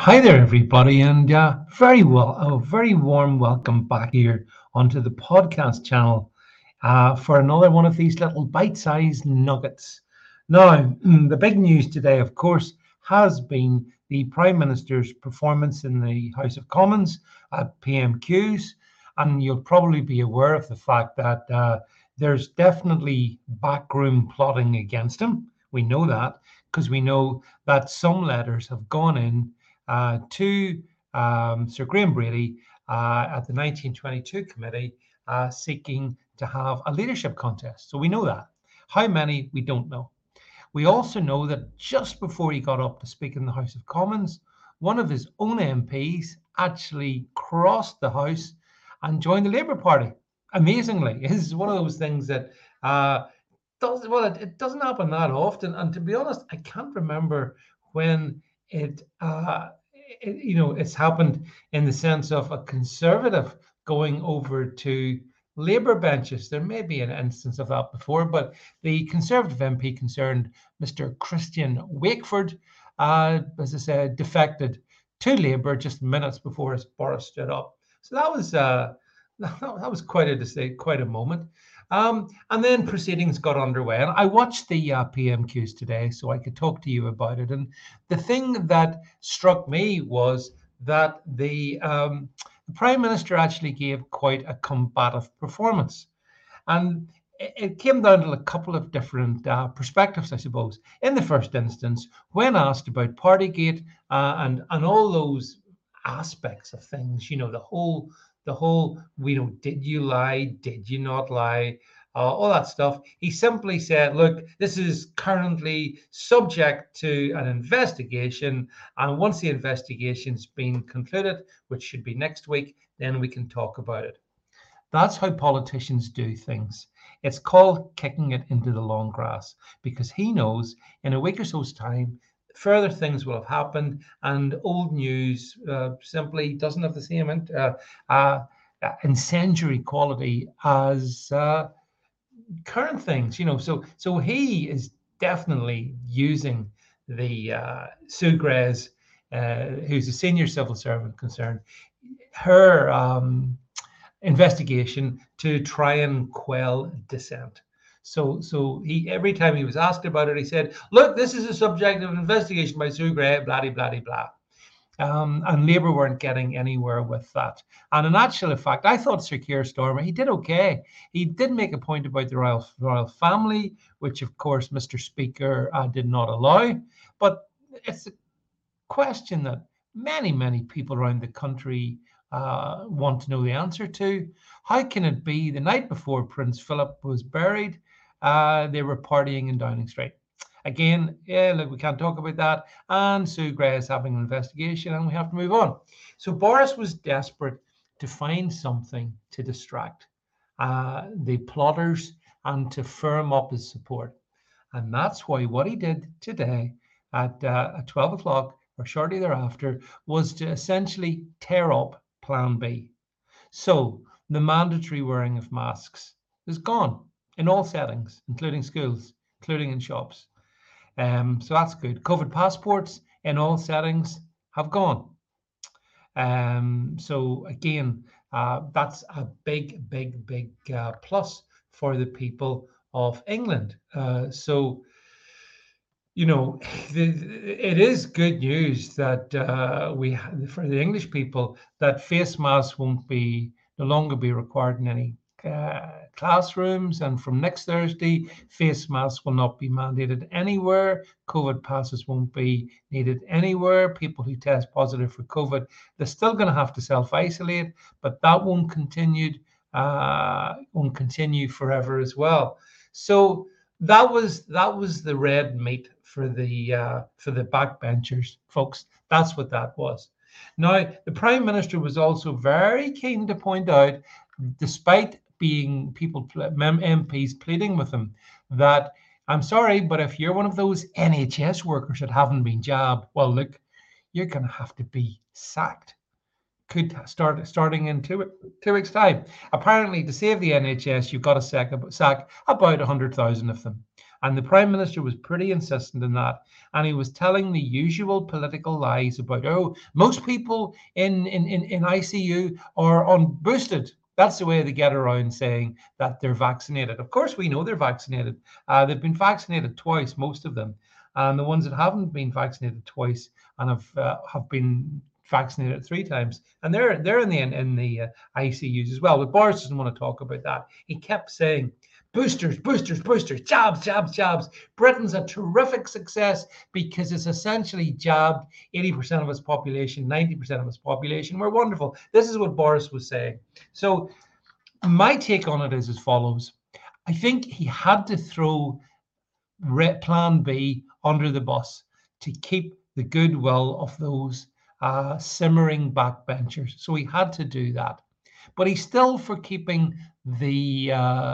Hi there, everybody, and a very warm welcome back here onto the podcast channel for another one of these little bite-sized nuggets. Now, the big news today, of course, has been the Prime Minister's performance in the House of Commons at PMQs, and you'll probably be aware of the fact that there's definitely backroom plotting against him. We know that because we know that some letters have gone in to Sir Graham Brady at the 1922 committee seeking to have a leadership contest. So we know that. How many, we don't know. We also know that just before he got up to speak in the House of Commons, one of his own MPs actually crossed the House and joined the Labour Party. Amazingly, this is one of those things that it doesn't happen that often. And to be honest, I can't remember when it's happened in the sense of a Conservative going over to Labour benches. There may be an instance of that before, but the Conservative MP concerned, Mr. Christian Wakeford, as I said, defected to Labour just minutes before Boris stood up. So that was that was quite a moment. And then proceedings got underway. And I watched the PMQs today so I could talk to you about it. And the thing that struck me was that the Prime Minister actually gave quite a combative performance. And it came down to a couple of different perspectives, I suppose. In the first instance, when asked about Partygate and all those aspects of things, did you lie? Did you not lie? All that stuff. He simply said, look, this is currently subject to an investigation. And once the investigation's been concluded, which should be next week, then we can talk about it. That's how politicians do things. It's called kicking it into the long grass because he knows in a week or so's time, further things will have happened and old news simply doesn't have the same incendiary quality as current things, So he is definitely using the Sue Gray's, who's a senior civil servant concerned, her investigation to try and quell dissent. So he every time he was asked about it, he said, "Look, this is a subject of investigation by Sue Gray, blah blah blah." And Labour weren't getting anywhere with that. And in actual fact, I thought Sir Keir Starmer, he did okay. He did make a point about the royal family, which of course Mr. Speaker did not allow. But it's a question that many people around the country want to know the answer to. How can it be the night before Prince Philip was buried, they were partying in Downing Street? Again, yeah, look, we can't talk about that. And Sue Gray is having an investigation and we have to move on. So Boris was desperate to find something to distract the plotters and to firm up his support. And that's why what he did today at 12 o'clock or shortly thereafter was to essentially tear up Plan B. So the mandatory wearing of masks is gone in all settings, including schools, including in shops. So that's good. COVID passports in all settings have gone. So again, that's a big plus for the people of England. It is good news that for the English people that face masks won't no longer be required in any classrooms, and from next Thursday, face masks will not be mandated anywhere. COVID passes won't be needed anywhere. People who test positive for COVID, they're still going to have to self-isolate, but that won't continue forever as well. So that was the red meat for the backbenchers, folks. That's what that was. Now, the Prime Minister was also very keen to point out, despite being MPs pleading with him, that I'm sorry, but if you're one of those NHS workers that haven't been jabbed, well, look, you're going to have to be sacked. Could starting in 2 weeks' time. Apparently, to save the NHS, you've got to sack about 100,000 of them. And the Prime Minister was pretty insistent in that. And he was telling the usual political lies about, oh, most people in ICU are unboosted. That's the way they get around saying that they're vaccinated. Of course, we know they're vaccinated. They've been vaccinated twice, most of them. And the ones that haven't been vaccinated twice and have been vaccinated 3 times, and they're in the ICUs as well. But Boris doesn't want to talk about that. He kept saying, boosters, boosters, boosters, jabs, jabs, jabs. Britain's a terrific success because it's essentially jabbed 80% of its population, 90% of its population. We're wonderful. This is what Boris was saying. So my take on it is as follows. I think he had to throw Plan B under the bus to keep the goodwill of those simmering backbenchers. So he had to do that. But he's still for keeping the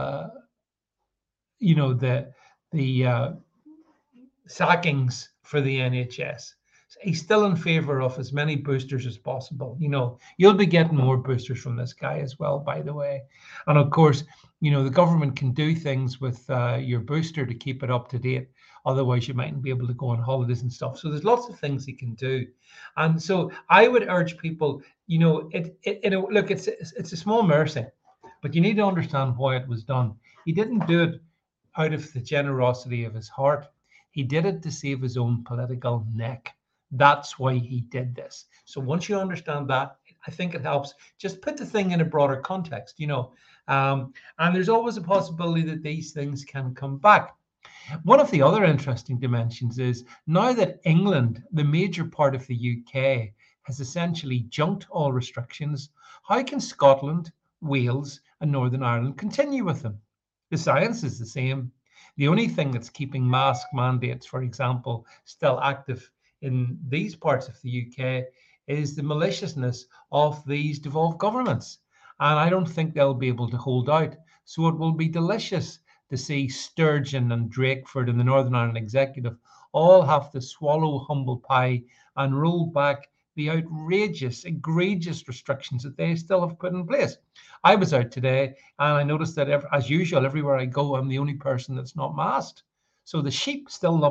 sackings for the NHS. He's still in favor of as many boosters as possible. You'll be getting more boosters from this guy as well, by the way. And of course, the government can do things with your booster to keep it up to date. Otherwise, you mightn't be able to go on holidays and stuff. So there's lots of things he can do. And so I would urge people, look, it's a small mercy, but you need to understand why it was done. He didn't do it out of the generosity of his heart. He did it to save his own political neck. That's why he did this. So once you understand that, I think it helps just put the thing in a broader context, and there's always a possibility that these things can come back. One of the other interesting dimensions is now that England, the major part of the UK, has essentially junked all restrictions, how can Scotland, Wales, and Northern Ireland continue with them? The science is the same. The only thing that's keeping mask mandates, for example, still active in these parts of the UK is the maliciousness of these devolved governments. And I don't think they'll be able to hold out. So it will be delicious to see Sturgeon and Drakeford and the Northern Ireland Executive all have to swallow humble pie and roll back the outrageous, egregious restrictions that they still have put in place. I was out today and I noticed that, as usual, everywhere I go, I'm the only person that's not masked. So the sheep still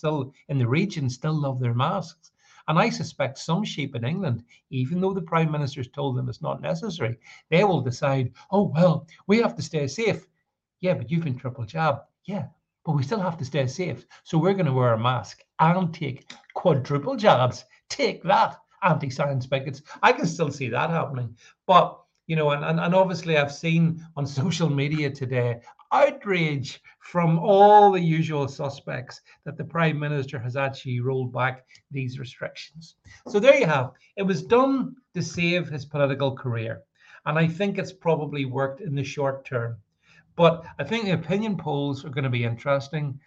in the region still love their masks. And I suspect some sheep in England, even though the Prime Minister's told them it's not necessary, they will decide, oh, well, we have to stay safe. Yeah, but you've been triple jabbed. Yeah, but we still have to stay safe. So we're going to wear a mask and take quadruple jabs. Take that, anti-science bigots. I can still see that happening. But, and obviously I've seen on social media today outrage from all the usual suspects that the Prime Minister has actually rolled back these restrictions. So there you have. It was done to save his political career. And I think it's probably worked in the short term. But I think the opinion polls are going to be interesting.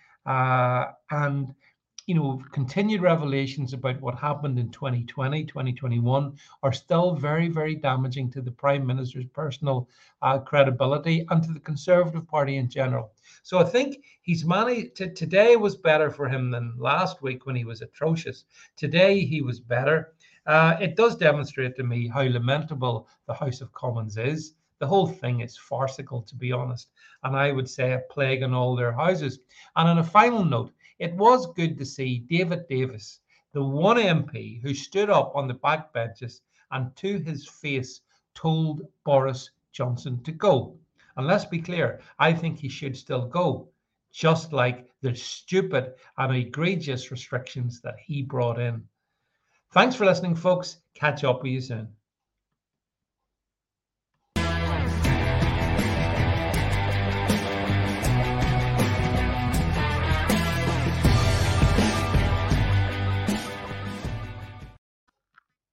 And continued revelations about what happened in 2020, 2021 are still very, very damaging to the Prime Minister's personal credibility and to the Conservative Party in general. So I think he's managed today was better for him than last week when he was atrocious. Today he was better. It does demonstrate to me how lamentable the House of Commons is. The whole thing is farcical, to be honest, and I would say a plague on all their houses. And on a final note, it was good to see David Davis, the one MP who stood up on the backbenches and to his face told Boris Johnson to go. And let's be clear, I think he should still go, just like the stupid and egregious restrictions that he brought in. Thanks for listening, folks. Catch up with you soon.